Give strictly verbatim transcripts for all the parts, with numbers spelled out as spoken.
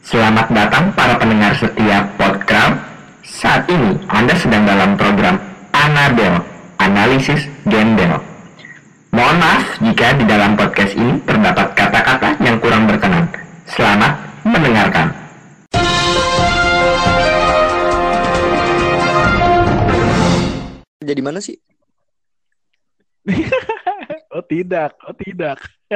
Selamat datang para pendengar setiap podcast. Saat ini Anda sedang dalam program Anabel, Analisis Gembel. Mohon maaf jika di dalam podcast ini terdapat kata-kata yang kurang berkenan. Selamat mendengarkan. Jadi mana sih? Oh tidak, oh tidak.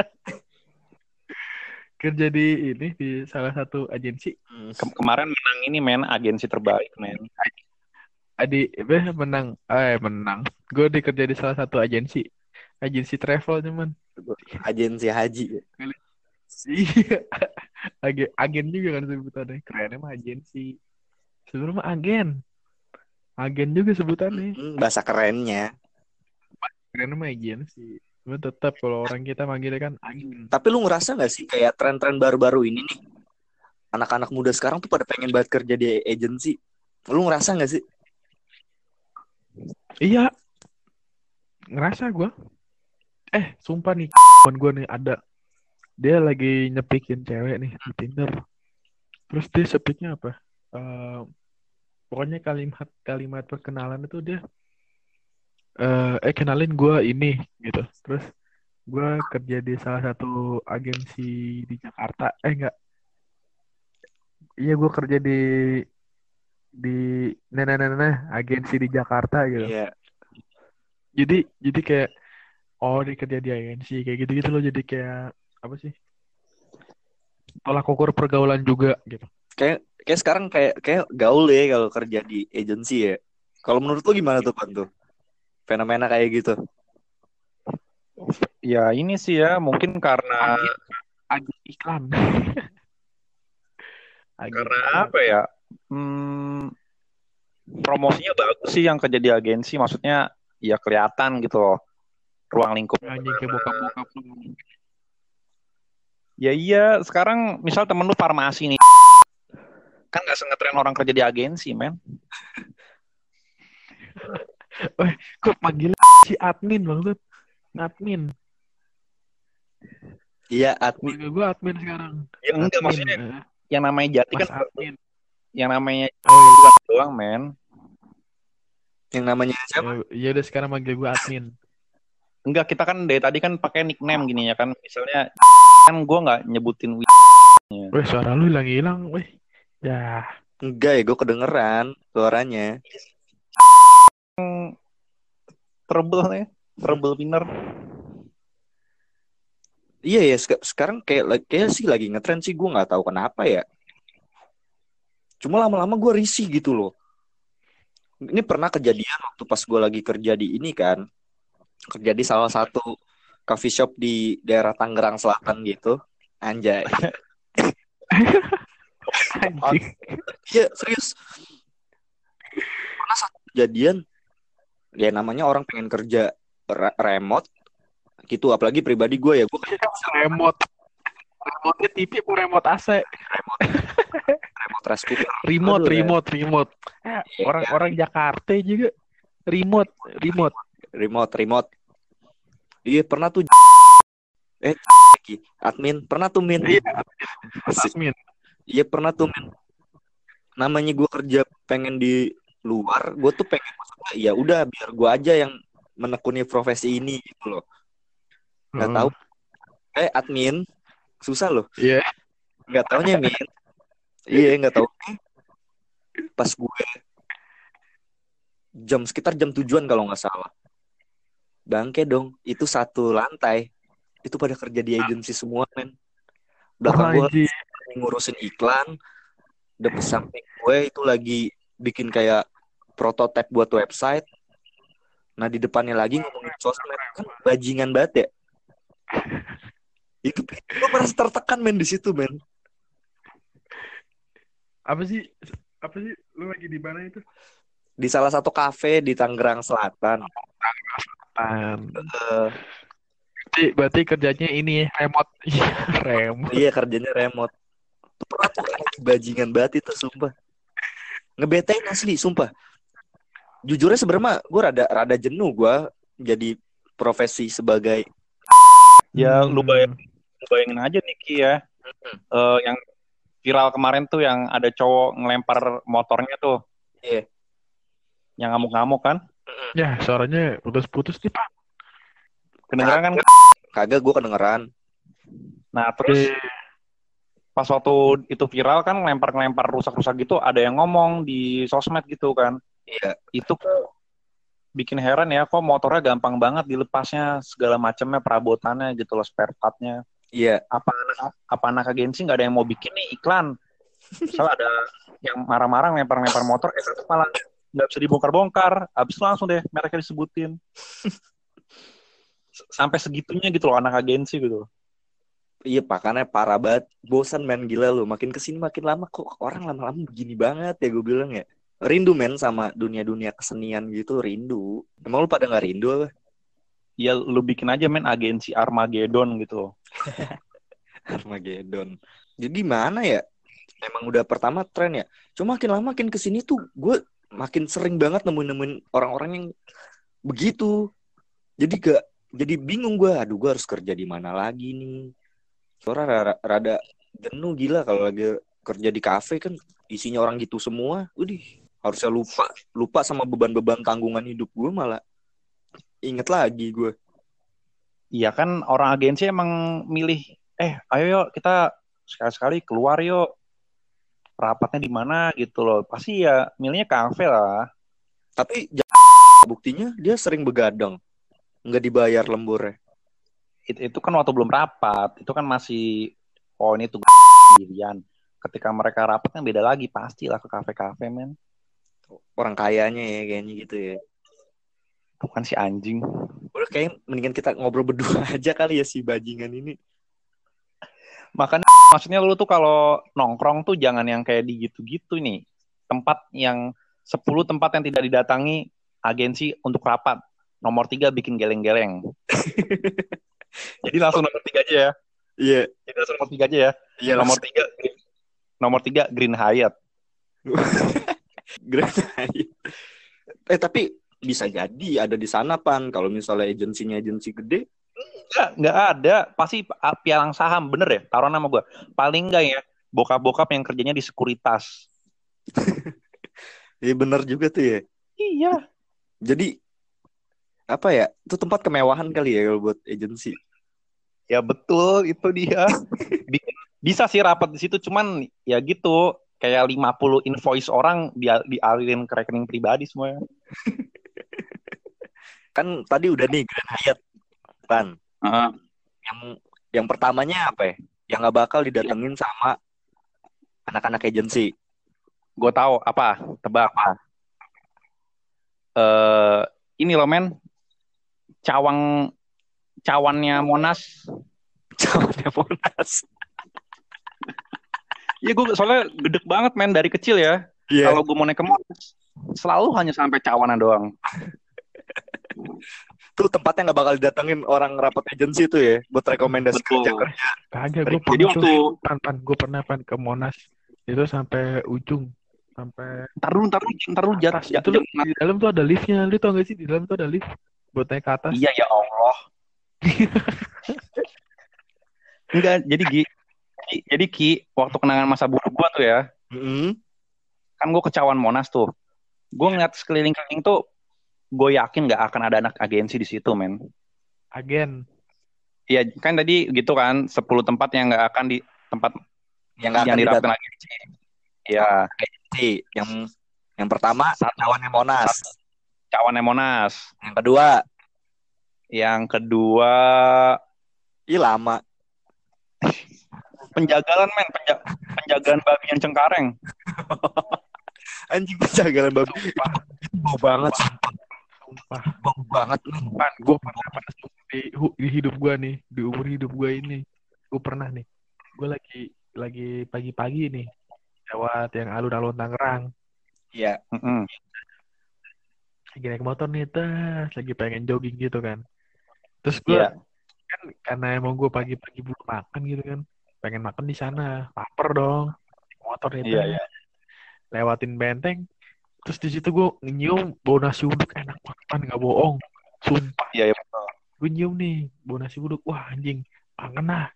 Kerja di ini di salah satu agensi. Kem- kemarin menang ini men, agensi terbaik men. Adi, eh menang, eh menang. Gue dikerja di salah satu agensi, agensi travel cuman. Agensi haji. Iya, agen, agen juga kan sebutannya. Kerennya mah agensi. Sebenarnya mah agen, agen juga sebutannya. Hmm, bahasa kerennya. Kerennya mah agensi. Cuma tetap kalau orang kita manggilnya kan agen. Tapi lu ngerasa gak sih kayak tren-tren baru-baru ini nih, anak-anak muda sekarang tuh pada pengen banget kerja di agensi. Lu ngerasa gak sih? Iya, ngerasa gue. Eh, sumpah nih, kawan gue nih ada. Dia lagi nyepikin cewek nih di Tinder. Terus dia sepiknya apa? Eh, pokoknya kalimat-kalimat perkenalan itu dia eh, eh kenalin gue ini gitu. Terus gue kerja di salah satu agensi di Jakarta. Eh enggak. Iya, gue kerja di di nah nah nah, nah, agensi di Jakarta gitu. Iya. Jadi jadi kayak oh dia kerja di agensi kayak gitu-gitu loh, jadi kayak apa sih? Tolak ukur pergaulan juga gitu. Kayak kayak sekarang kayak kayak gaul ya kalau kerja di agensi ya. Kalau menurut lu gimana tuh Pan tuh? Fenomena kayak gitu. Ya ini sih ya, mungkin karena Agen iklan. Agen karena iklan. apa ya? Hmm, promosinya bagus sih yang kerja di agensi, maksudnya ya kelihatan gitu loh ruang lingkup. Anjing kayak bokap-bokap. Ya iya, sekarang misal temen lu farmasi nih, kan nggak sengetren orang kerja di agensi men. Weh, kok panggil si admin maksud? Admin. Iya, admin. Panggil gue admin sekarang. Ya enggak, Admin, maksudnya eh. yang namanya jati Mas kan admin. yang namanya Oh iya. bukan doang men. Yang namanya siapa? Ya, ya udah sekarang panggil gue admin. Enggak, kita kan dari tadi kan pakai nickname gini ya kan, misalnya kan gue nggak nyebutin wi. Weh, suara lu hilang-hilang, weh. Ya. Enggak ya, gue kedengeran suaranya. Trouble nih, trouble winner. Iya ya, sek- sekarang kayak kayak sih lagi ngetren sih, gue nggak tahu kenapa ya. Cuma lama-lama gue risih gitu loh. Ini pernah kejadian waktu pas gue lagi kerja di ini kan, kerja di salah satu coffee shop di daerah Tangerang Selatan gitu, anjay. Anjing. Iya serius. Pernah satu kejadian, ya namanya orang pengen kerja re- remote gitu, apalagi pribadi gue ya, gue kan Remote. Remote T V apa remote A C? remote remote rice cooker. Remote, Aduh, remote, remote. Eh, Iya, orang-orang Jakarta juga remote, remote. remote remote. Iya pernah tuh. Eh admin pernah tuh min. Iya, Asik. admin. Iya pernah tuh min. Namanya gue kerja pengen di luar, gue tuh pengen maksudnya ya udah biar gue aja yang menekuni profesi ini gitu loh. Nggak tahu, eh admin susah loh. Iya. Nggak taunya min. Iya nggak tahu. Pas gue jam sekitar jam tujuan kalau nggak salah. Bangke dong, itu satu lantai. Itu pada kerja di agensi semua men. Belakang gue Anjing. ngurusin iklan. Depan samping gue itu lagi bikin kayak prototipe buat website. Nah di depannya lagi ngomongin sosmed, kan bajingan banget ya. Itu gue merasa tertekan men di situ men. Apa sih? Apa sih? Lu lagi di mana itu? Di salah satu kafe di Tangerang Selatan. Um, Uh, berarti, berarti kerjanya ini remote. Iya, remote. iya kerjanya remote. Tuh pernah tuh lagi bajingan banget itu sumpah. Ngebetain asli sumpah. Jujurnya sebenarnya gue rada rada jenuh gue jadi profesi sebagai Ya Hmm. lu bayangin, lu bayangin aja Niki ya, Hmm. Eh, yang viral kemarin tuh yang ada cowok ngelempar motornya tuh. Iya. Yang ngamuk-ngamuk kan? Ya, suaranya putus-putus nih, Pak. Kedengeran kan? Kagak, gue kedengeran. Nah, terus Eh, pas waktu itu viral kan ngelempar-ngelempar rusak-rusak gitu, ada yang ngomong di sosmed gitu kan. Iya. Itu kok bikin heran ya, kok motornya gampang banget dilepasnya, segala macamnya, perabotannya gitu loh, spare part-nya. Iya. Apa anak apa anak agensi nggak ada yang mau bikin nih iklan? Misal ada yang marah-marah ngelempar-ngelempar motor, eh satu malah nggak bisa dibongkar-bongkar, habis itu langsung deh mereknya disebutin. Sampai segitunya gitu loh anak agensi gitu. Iya, pakannya parah banget. Bosan men, gila lu. Makin kesini makin lama kok orang lama-lama begini banget ya, gue bilang ya. Rindu men sama dunia-dunia kesenian gitu, rindu. Emang lu pada gak rindu apa? Ya lu bikin aja men agensi Armageddon gitu loh. Armageddon. Jadi mana ya? Emang udah pertama tren ya. Cuma makin lama makin kesini tuh gue makin sering banget nemuin-nemuin orang-orang yang begitu. Jadi gak, jadi bingung gue. Aduh, gue harus kerja di mana lagi nih? Soalnya rada, rada jenuh gila kalau lagi kerja di kafe kan isinya orang gitu semua. Udih, harusnya lupa lupa sama beban-beban tanggungan hidup gue, malah inget lagi gue. Iya kan orang agensi emang milih, eh ayo yuk kita sekali-sekali keluar yuk. Rapatnya di mana gitu loh. Pasti ya milihnya kafe lah. Tapi buktinya dia sering begadang, nggak dibayar lemburnya. Itu, itu kan waktu belum rapat. Itu kan masih, oh ini tuh sendirian. Ketika mereka rapat kan beda lagi. Pastilah ke kafe-kafe men. Orang kayanya ya kayaknya gitu ya. Bukan si anjing. Udah kayak mendingan kita ngobrol berdua aja kali ya si bajingan ini. Makanya maksudnya lu tuh kalau nongkrong tuh jangan yang kayak di gitu-gitu nih. Tempat yang sepuluh tempat yang tidak didatangi agensi untuk rapat. Nomor tiga bikin geleng-geleng. Jadi langsung nomor tiga aja ya. Iya. Jadi langsung nomor tiga aja ya. Iya. Nomor tiga, nomor tiga Green Hyatt. Green Hyatt. Eh tapi bisa jadi ada di sana Pan. Kalau misalnya agensinya agensi gede. Enggak, enggak ada. Pasti pialang saham, bener ya? Taruh nama gue. Paling enggak ya, bokap-bokap yang kerjanya di sekuritas. Iya bener juga tuh ya. Iya. Jadi apa ya? Itu tempat kemewahan kali ya kalau buat agensi. Ya betul, itu dia. Bisa sih rapat di situ, cuman ya gitu. Kayak lima puluh invoice orang dia dialirin ke rekening pribadi semuanya. Kan tadi udah nih Grand Hyatt kan. Uh-huh. Yang yang pertamanya apa ya? Yang nggak bakal didatengin sama anak-anak agensi. Gue tahu apa? Tebak apa? Uh, ini loh men, cawang cawannya Monas. Cawannya Monas. Iya gue soalnya gedek banget men dari kecil ya. Yeah. Kalau gue mau naik ke Monas selalu hanya sampai cawanan doang. Tuh tempatnya nggak bakal didatengin orang rapat agensi tuh ya buat rekomendasi kerja kerja. Kagak, gue Jadi pernah waktu tuh, pan, pan, gue pernah pan ke Monas itu sampai ujung, sampai ntar dulu ntar dulu ntar dulu jat, atas. jat, Itu jat, di dalam tuh ada liftnya, lu tau gak sih di dalam tuh ada lift buat naik ke atas? Iya ya Allah. Enggak, jadi Gi, jadi, jadi Ki, waktu kenangan masa buruk gue tuh ya, Mm-hmm. kan gue ke Cawan Monas tuh, gue ngeliat sekeliling-keliling tuh, gue yakin nggak akan ada anak agensi di situ men. Agen. Iya kan tadi gitu kan, sepuluh tempat yang nggak akan di tempat Yang nggak yang akan dirapkan didatengin agensi. Iya. agensi. Yang yang pertama cawannya Monas. Cawannya Monas. Yang kedua, yang kedua ih lama. Penjagalan men, penja- penjagaan babi yang Cengkareng. Anjing penjagalan babi. Itu bau banget. Sumpah. Bau banget men. Pan, gue pernah pas di, di hidup gue nih, di umur hidup gue ini, gue pernah nih, gue lagi lagi pagi-pagi nih, lewat yang alun-alun Tangerang, Iya. Mm-mm. lagi naik motor nih, tas, lagi pengen jogging gitu kan, terus gue Iya. kan karena emang gue pagi-pagi belum makan gitu kan, pengen makan di sana, lapar dong, naik motor nih, Iya, tas, iya. lewatin benteng, terus di situ gue nyium bau nasi uduk enak banget, nggak bohong, sumpah. Iya, iya betul. Gue nyium nih bau nasi uduk, wah anjing, kangen lah.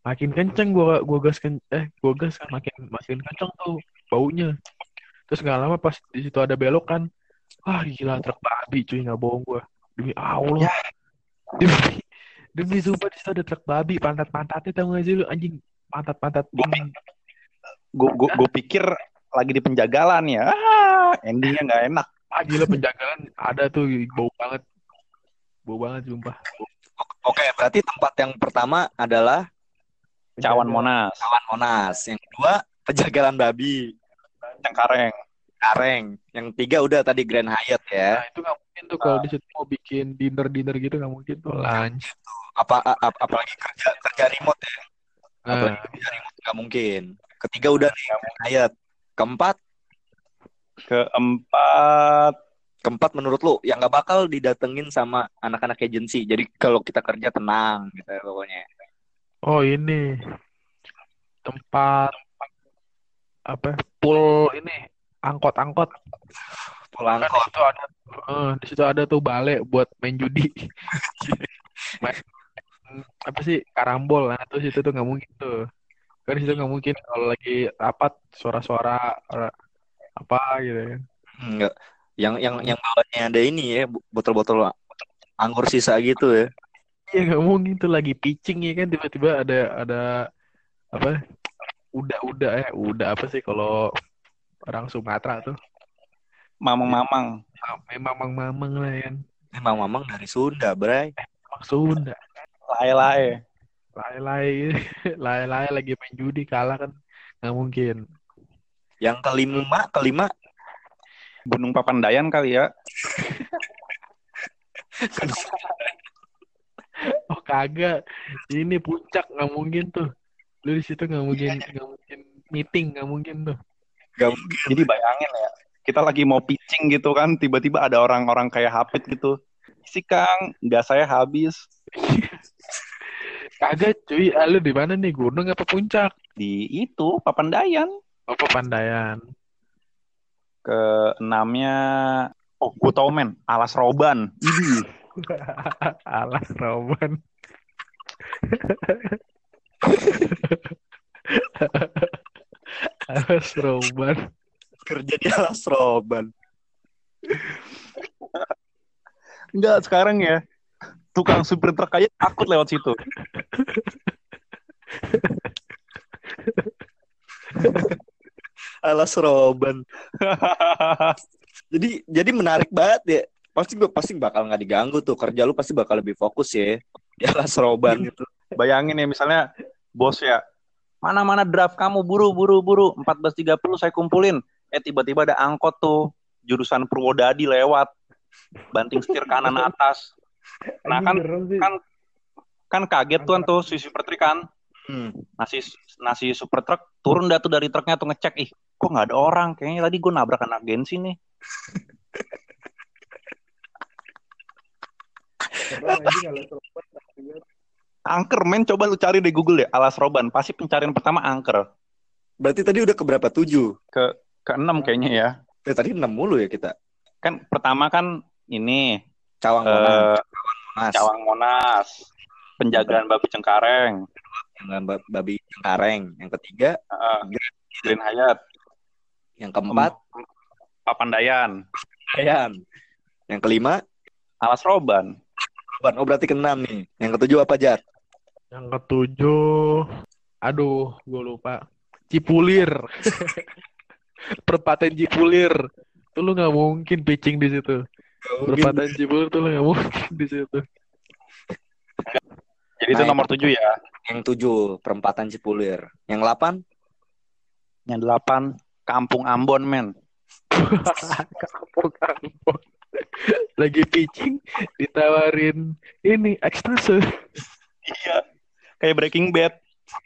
makin kenceng gua gua gas ken eh gua gas kan makin makin kenceng tuh baunya. Terus nggak lama pas di situ ada belok kan, ah gila truk babi cuy, nggak bohong gua. Demi Allah, Ya. demi demi sumpah di situ ada truk babi, pantat-pantatnya tahu nggak sih lu anjing, pantat-pantat Gua pink. gue gue gue pikir lagi di penjagalan ya. Ah, endingnya nggak enak. Ah gila penjagalan ada tuh bau banget, bau banget sumpah. Oke, berarti tempat yang pertama adalah Cawan Penjagalan. Monas, Taman Monas. Yang kedua Penjagalan Babi, Cengkareng. Kareng. Yang tiga udah tadi Grand Hyatt ya. Nah itu nggak mungkin tuh kalau di situ mau bikin dinner dinner gitu, nggak mungkin tuh lunch. Apa, ap- apalagi kerja kerja remote ya. Nah Apalagi kerja remote nggak mungkin. Ketiga udah nih Grand Hyatt. Keempat, Keempat, keempat menurut lu yang nggak bakal didatengin sama anak-anak agensi. Jadi kalau kita kerja tenang gitu ya, pokoknya. oh ini tempat apa pool ini angkot-angkot Pulang kan di kok. situ ada eh, di situ ada tuh balai buat main judi. Main apa sih karambol, nah tuh situ tuh nggak mungkin tuh, kan di situ nggak mungkin kalau lagi rapat suara-suara eh, apa gitu ya. Enggak. Yang yang yang bawahnya ada ini ya, botol-botol anggur sisa gitu ya. Iya nggak mungkin tuh lagi pitching ya kan tiba-tiba ada ada apa udah-udah eh udah apa sih kalau orang Sumatera tuh. mamang-mamang. Ah, memang mamang lah kan, Memang mamang dari Sunda, Bray. emang Sunda. Lae-lae. Lay-lay lay-lay lagi main judi kalah kan nggak mungkin. Yang kelima, kelima Gunung Papandayan kali ya. Oh kagak, ini puncak nggak mungkin tuh. Lu di situ nggak mungkin nggak mungkin meeting nggak mungkin tuh. gak mungkin. Jadi bayangin ya, kita lagi mau pitching gitu kan, tiba-tiba ada orang-orang kayak Hafid gitu. Si Kang, nggak saya habis. Kagak cuy, ah, lu di mana nih, gunung apa puncak? Di itu, Papandayan. Oh Pepandayan. Keenamnya, oh gue tau men, Alas Roban. Idih. Alas Roban. Alas Roban. Kerja di Alas Roban. Enggak, sekarang ya, tukang supir truk aja takut lewat situ. Alas Roban. Jadi jadi menarik banget ya. Pasti gue pasti bakal nggak diganggu tuh, kerja lu pasti bakal lebih fokus ya di Alas Roban itu. Bayangin ya, misalnya bos ya, mana-mana draft kamu, buru, buru, buru, empat belas tiga puluh saya kumpulin. Eh tiba-tiba ada angkot tuh, jurusan Purwodadi lewat, banting setir kanan atas. Nah kan, kan, kan kaget tuh tuh si super truk kan, Hmm. nasi nasi super truk turun dah tuh dari truknya tuh ngecek, ih kok nggak ada orang, kayaknya tadi gue nabrak anak agensi nih. Angker men, coba lu cari di Google deh, Alas Roban, pasti pencarian pertama angker. Berarti tadi udah ke berapa? Tujuh. Ke keenam kayaknya ya. Ya, tadi enam mulu ya kita. Kan pertama kan ini Cawang eh, Monas. Monas. Cawang Monas, penjagaan babi Cengkareng, Yang ba- babi Cengkareng. Yang ketiga, eh, Green Hyatt, yang keempat, Papandayan, Ayan. Yang kelima, Alas Roban. Roban. Oh berarti keenam nih. Yang ketujuh apa, Jat? Yang ketujuh, aduh, gue lupa. Cipulir. Perempatan Cipulir. Tuh lu nggak mungkin pitching di situ. Perempatan Cipulir tuh lu nggak mungkin di situ. Jadi itu Nah, nomor tujuh ya. Yang tujuh, perempatan Cipulir. Yang delapan, Yang delapan, Kampung Ambon men. Kampung-kampung. Lagi pitching, ditawarin ini ekstase. Iya, kayak Breaking Bad.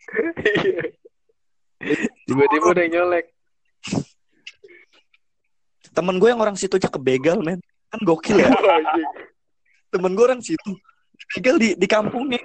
Tiba-tiba udah nyolek. temen gue yang orang situ aja kebegal, men. Kan gokil ya. Temen gue orang situ. Begal di, di kampungnya.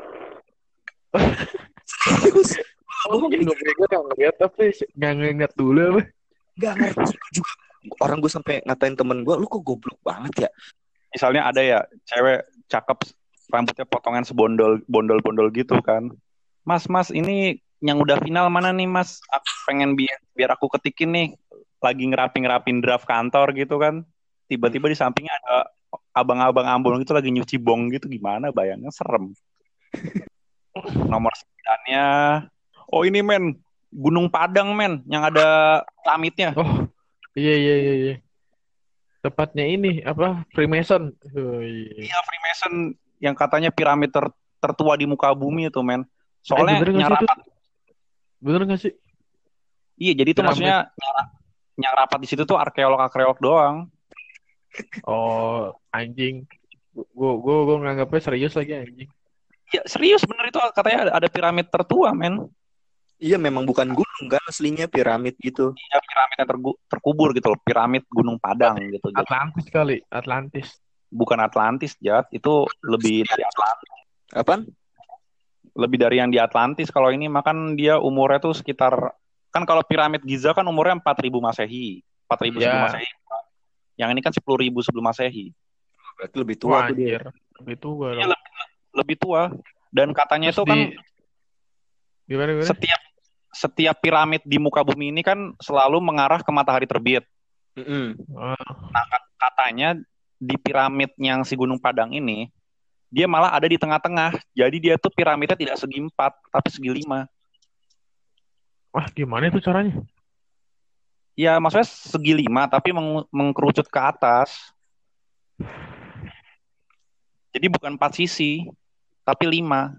Serius. Oh, yang gue gak ngeliat tapi gak nginget dulu apa. Gak ngerti gue juga. Orang gue sampai ngatain temen gue, lu kok goblok banget ya. Misalnya ada ya cewek cakep, rambutnya potongan sebondol bondol-bondol gitu kan. Mas, Mas, ini yang udah final mana nih, Mas? Aku pengen biar biar aku ketikin nih. Lagi ngerapin-ngerapin draft kantor gitu kan. Tiba-tiba di sampingnya ada abang-abang Ambon gitu lagi nyuci bong gitu. Gimana bayangnya serem. Nomor sembilannya. Oh ini men. Gunung Padang men. Yang ada piramitnya. Oh, iya iya iya iya. Tepatnya ini apa? Freemason. Oh, iya. Iya Freemason. Yang katanya piramid ter- tertua di muka bumi itu men. Eh Soalnya bener nggak sih itu? nyarapat. Bener nggak sih? Iya jadi itu Piramid. maksudnya nyara- yang rapat di situ tuh arkeolog-arkeolog doang. Oh, anjing. Gue gue gue nganggapnya serius lagi anjing. Ya serius bener itu katanya ada, ada piramid tertua men. Iya memang bukan gunung kan aslinya piramid gitu. Ya piramid yang tergu- terkubur gitu loh, piramid Gunung Padang gitu. Jadi, Atlantis kali, Atlantis. bukan Atlantis, Jat. Itu lebih dari Atlantis. Apaan? Lebih dari yang di Atlantis. Kalau ini makan dia umurnya tuh sekitar kan kalau piramid Giza kan umurnya empat ribu Masehi. empat ribu Ya. sebelum Masehi. Yang ini kan sepuluh ribu sebelum Masehi. Berarti lebih tua Wah, tuh dia. anjir. Lebih tua Iya, dong. lebih, lebih tua. Dan katanya Terus itu kan di- Gimana gimana? setiap setiap piramid di muka bumi ini kan selalu mengarah ke matahari terbit. Mm-mm. Ah, Nah, kat- katanya di piramid yang si Gunung Padang ini, dia malah ada di tengah-tengah. Jadi dia tuh piramidnya tidak segi empat, tapi segi lima. wah, gimana itu caranya? Ya, maksudnya segi lima, tapi meng- mengkerucut ke atas. Jadi bukan empat sisi, tapi lima.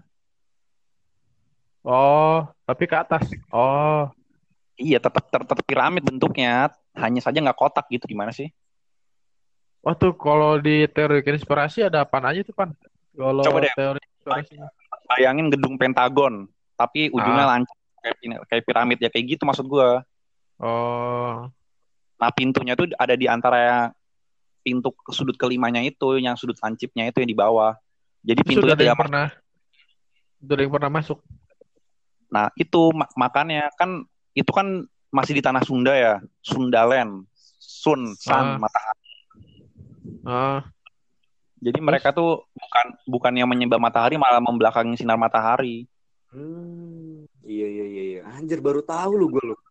Oh, tapi ke atas. Oh, Iya, tetap tetap tetap piramid bentuknya. Hanya saja nggak kotak gitu. Gimana sih? wah tuh kalau di teori konspirasi ada apa aja tuh, Pan? Kalau Coba deh, teori konspirasinya. bayangin gedung Pentagon, tapi ujungnya Ah, lancip kayak, pin- kayak piramid. Ya kayak gitu maksud gua. oh, Nah, pintunya tuh ada di antara pintu ke sudut kelimanya itu, yang sudut lancipnya itu yang di bawah. Jadi itu pintunya sudah ada yang tidak. pernah, sudah ada yang pernah masuk. Nah, itu ma- makanya kan itu kan masih di tanah Sunda ya, Sundaland, Sun, Sun, Ah, matahari. ah, Jadi terus? mereka tuh bukan bukan yang menyembah matahari, malah membelakangi sinar matahari. Hmm. Iya iya iya iya. Anjir baru tahu lu gue lu.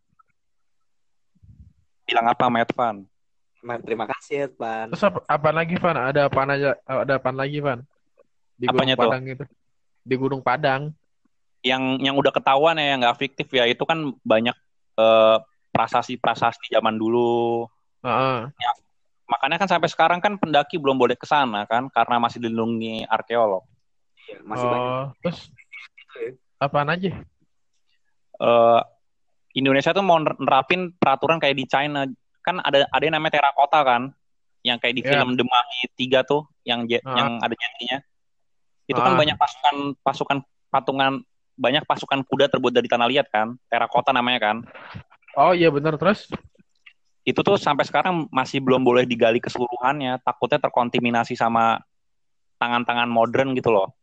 Bilang apa, Medvan? Ma- Terima kasih ya, Pan. Terus apa, apa lagi, Van? Ada apa aja? Ada apa lagi, Van? Di Gunung Apanya tuh? Padang itu. Di Gunung Padang. Yang yang udah ketahuan ya, yang nggak fiktif ya, itu kan banyak eh, prasasti-prasasti zaman dulu. Ah, Ya, makanya kan sampai sekarang kan pendaki belum boleh ke sana kan, karena masih dilindungi arkeolog. Iya, masih banyak oh, terus gitu ya. apaan aja? Eh, Indonesia tuh mau nerapin peraturan kayak di China. Kan ada ada yang namanya terakota kan, yang kayak di Ya. film The Mummy tiga tuh, yang je- Ah. yang ada jadinya. Itu kan Ah. banyak pasukan pasukan patungan banyak pasukan kuda terbuat dari tanah liat kan, terakota namanya kan. Oh iya benar, terus? Itu tuh sampai sekarang masih belum boleh digali keseluruhannya, takutnya terkontaminasi sama tangan-tangan modern gitu loh.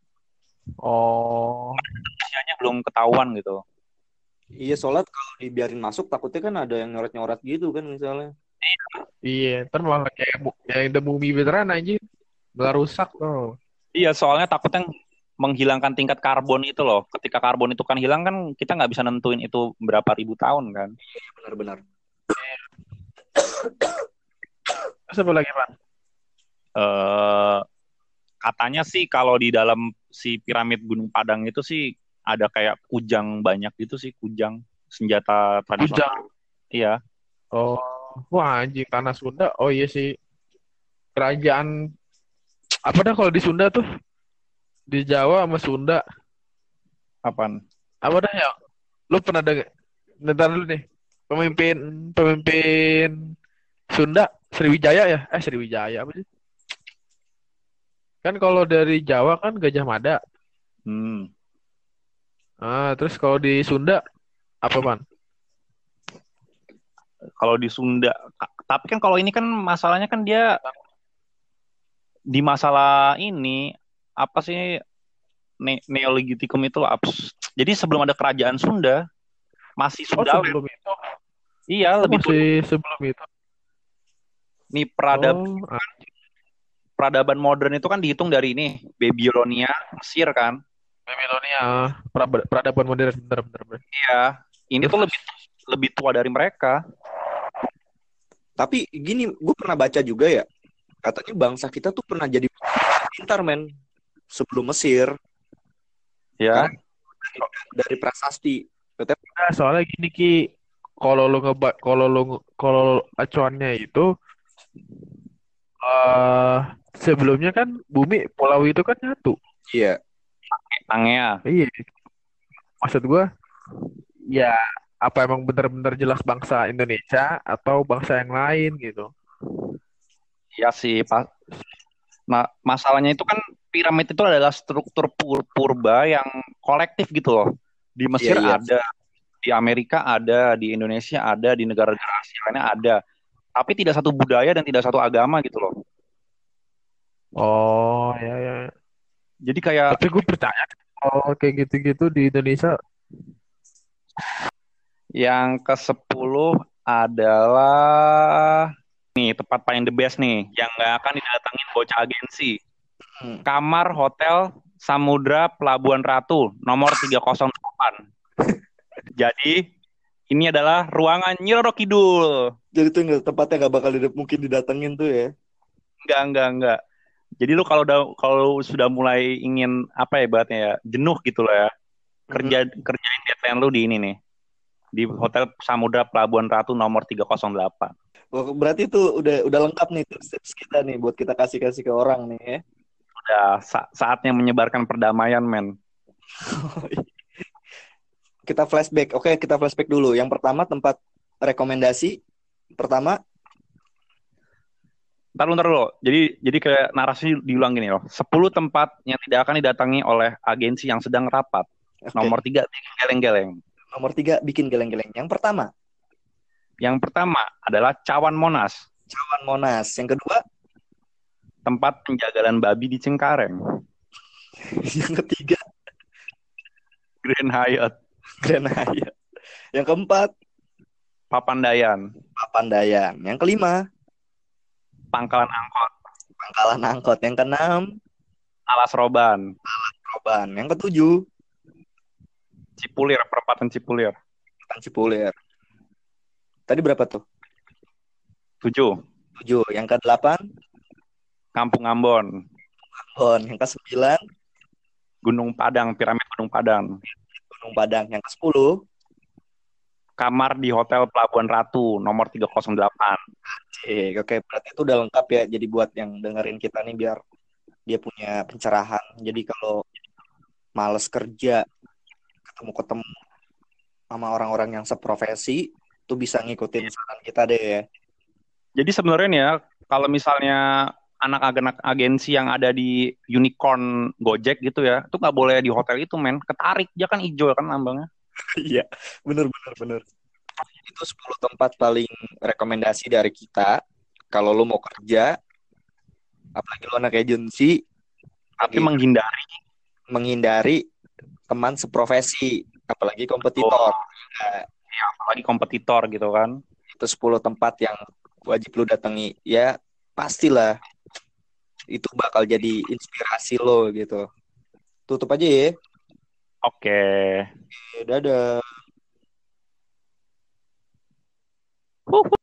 Oh, Usianya belum ketahuan gitu. Iya, soalnya kalau dibiarin masuk takutnya kan ada yang nyoret-nyoret gitu kan misalnya. iya. Ntar malah kayak bu- kayak The Mummy beneran aja. Malah rusak loh. Iya, soalnya takutnya menghilangkan tingkat karbon itu loh. Ketika karbon itu kan hilang kan kita nggak bisa nentuin itu berapa ribu tahun kan. Benar-benar. Terus apa lagi, Pak? Eh katanya sih kalau di dalam si piramid Gunung Padang itu sih ada kayak kujang banyak gitu sih, kujang senjata tradisional. Iya. Oh, wah anjing tanah Sunda. Oh iya sih. Kerajaan apa dah kalau di Sunda tuh? Di Jawa sama Sunda. Apaan? Apa dah ya? Lu pernah dengar? Bentar dulu nih. Pemimpin pemimpin Sunda Sriwijaya ya? Eh Sriwijaya apa sih? Kan kalau dari Jawa kan Gajah Mada. Hmm. Ah, terus kalau di Sunda apa, Pan? Kalau di Sunda, ka- tapi kan kalau ini kan masalahnya kan dia di masalah ini apa sih ne- Neolitikum itu apa? Jadi sebelum ada kerajaan Sunda masih Oh, Sunda. sebelum itu. Iya, Oh, lebih tua. masih sebelum itu. Nih peradab Oh, ah, peradaban modern itu kan dihitung dari ini Babylonia, Mesir kan. Babilonia, pra- peradaban modern, bentar, bentar, bentar. Iya, ini tuh lebih lebih tua dari mereka. Tapi gini, gue pernah baca juga ya, katanya bangsa kita tuh pernah jadi pintar men sebelum Mesir, Ya, karena dari prasasti. Katanya, Nah, soalnya gini Ki, kalau lo ngeba kalau lo nge- kalau acuannya itu eh sebelumnya kan bumi pulau itu kan nyatu. iya, Angea. Iya, maksud gua ya apa emang bener-bener jelas bangsa Indonesia atau bangsa yang lain gitu. Iya sih, Pak. Nah, masalahnya itu kan piramid itu adalah struktur pur- purba yang kolektif gitu loh. Di iya, Mesir iya. ada, di Amerika ada, di Indonesia ada, di negara-negara Asia lainnya ada. Tapi tidak satu budaya dan tidak satu agama gitu loh. Oh ya ya. Jadi kayak Tapi gue percaya kalau kayak gitu-gitu di Indonesia. yang ke sepuluh adalah nih tempat paling the best nih yang nggak akan didatangin bocah agensi. Hmm. Kamar Hotel Samudra Pelabuhan Ratu nomor tiga nol delapan. Jadi ini adalah ruangan Nyi Roro Kidul. Jadi tuh nggak tempatnya nggak bakal didap- mungkin didatengin tuh ya. Enggak, enggak, enggak. Jadi lu kalau udah kalau sudah mulai ingin apa ya ibaratnya ya, jenuh gitu loh ya. Kerja kerjain deadline lu di ini nih. Di Hotel Samudra Pelabuhan Ratu nomor tiga nol delapan. Wah, berarti tuh udah udah lengkap nih tips-tips kita nih buat kita kasih-kasih ke orang nih ya. Udah sa- saatnya menyebarkan perdamaian, men. Kita flashback. Oke, kita flashback dulu. Yang pertama tempat rekomendasi pertama. Ntar lu, ntar lu. Jadi, jadi kayak narasi diulang gini loh. sepuluh tempat yang tidak akan didatangi oleh agensi yang sedang rapat. Oke. Nomor tiga, bikin geleng-geleng. Nomor tiga bikin geleng-geleng. Yang pertama Yang pertama adalah Cawan Monas. Cawan Monas. Yang kedua Tempat penjagalan babi di Cengkareng. yang ketiga Grand Hyatt. Grand Hyatt. Yang keempat Papandayan. Papandayan. Yang kelima Pangkalan Angkot. Pangkalan Angkot. Yang keenam Alas Roban. Roban. Yang ketujuh Cipulir, perempatan Cipulir. Perempatan Cipulir. Tadi berapa tuh? Tujuh. Tujuh. Yang kedelapan Kampung Ambon. Ambon. Yang kesembilan Gunung Padang, piramid Gunung Padang. Gunung Padang. Yang kesepuluh Kamar di Hotel Pelabuhan Ratu nomor tiga nol delapan. Oke, oke, berarti itu udah lengkap ya. Jadi buat yang dengerin kita nih biar dia punya pencerahan. Jadi kalau males kerja, ketemu-ketemu sama orang-orang yang seprofesi, tuh bisa ngikutin saran kita deh ya. Jadi sebenarnya nih ya, kalau misalnya anak-anak agensi yang ada di Unicorn Gojek gitu ya, itu nggak boleh di hotel itu, men. Ketarik, dia kan hijau kan lambangnya. Iya, bener, bener, bener. Itu sepuluh tempat paling rekomendasi dari kita. Kalau lu mau kerja, apalagi lu anak agensi, Tapi lagi menghindari. menghindari teman seprofesi, apalagi kompetitor. Nah, Ya, apalagi kompetitor gitu kan. itu sepuluh tempat yang wajib lu datangi. Ya, pastilah itu bakal jadi inspirasi lo gitu. Tutup aja ya. Oke. Dadah. Huh.